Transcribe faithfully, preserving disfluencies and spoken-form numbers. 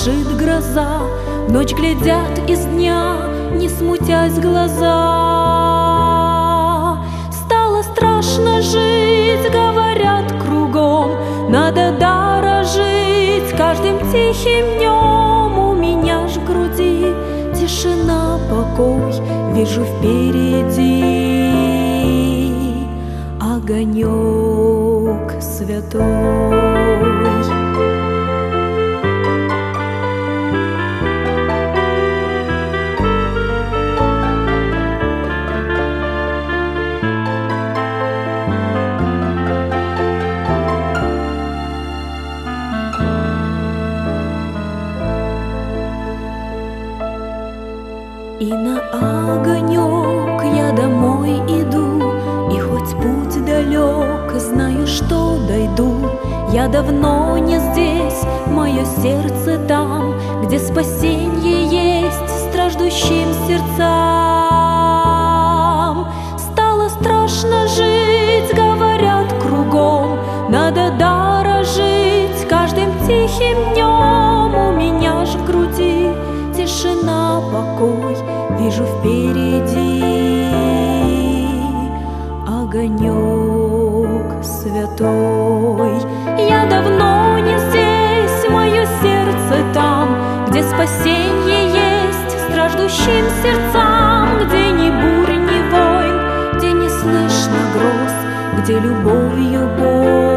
страшит гроза, в ночь глядят из дня, не смутясь глаза. Стало страшно жить, говорят кругом, надо дорожить каждым тихим днем. У меня ж в груди тишина, покой, вижу впереди огонек святой. И на огонек я домой иду, и хоть путь далек, знаю, что дойду. Я давно не здесь, мое сердце там, где спасенье есть страждущим сердцам. Стало страшно жить, говорят кругом, надо дорожить каждым тихим днем. У меня ж в груди тишина, покой, вижу впереди огонек святой. Я давно не здесь, мое сердце там, где спасенье есть страждущим сердцам, где ни бурь, ни войн, где не слышно гроз, где любовью Бог